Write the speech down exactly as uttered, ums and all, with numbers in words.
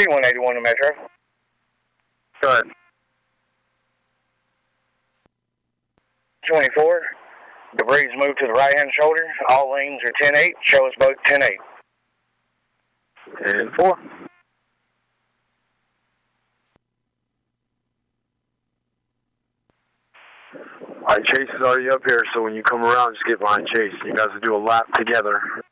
T one eighty-one to Metro. Go ahead. twenty-four. Debris moved to the right-hand shoulder. All lanes are ten eight. Show us both ten eight. ten four. Alright, Chase is already up here, so when you come around, just get behind Chase. You guys will do a lap together.